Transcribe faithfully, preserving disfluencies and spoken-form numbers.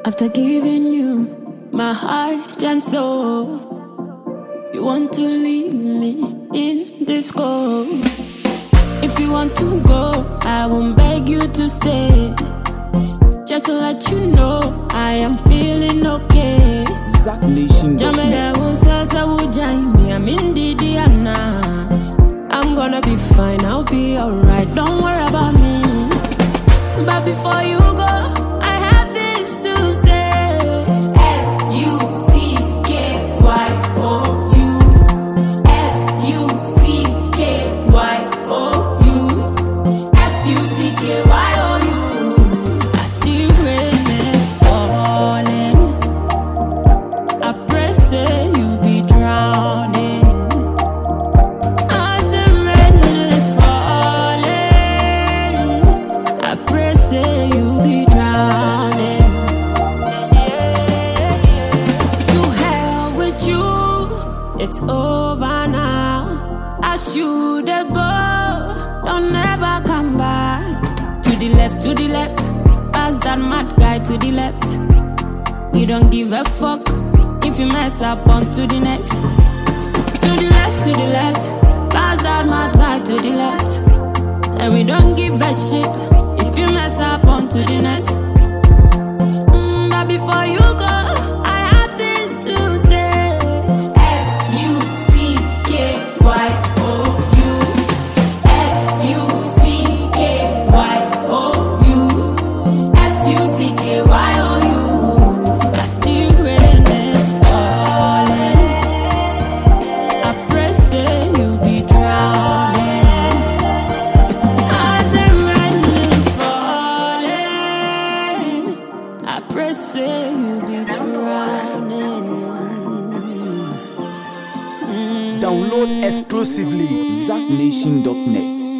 After giving you my heart and soul, you want to leave me in this cold. If you want to go, I won't beg you to stay. Just to let you know, I am feeling okay. Zack Nation dot net. I'm in Diana. I'm gonna be fine, I'll be alright. Don't worry about me. But before you go, I have this to say. F U C K Y O U. F U C K Y O U. F U C K Y O U. I still rain is falling. I pray say you be drowning. As the rain is falling, I pray say you be drowning. To hell with you, it's over now. I should go, don't ever come back. To the left, to the left, pass that mad guy to the left. We don't give a fuck if you mess up on to the next. To the left, to the left, pass that mad guy to the left. And we don't give a shit if you mess up on to the next. Mm, but before you go, I have things to say. F U C K Y O U. F U C K Y O U. F U C K Y O U. I still rain is falling. I pray say you be drowning. As the rain is falling, I pray say you be drowning. Download exclusively Zack Nation dot net.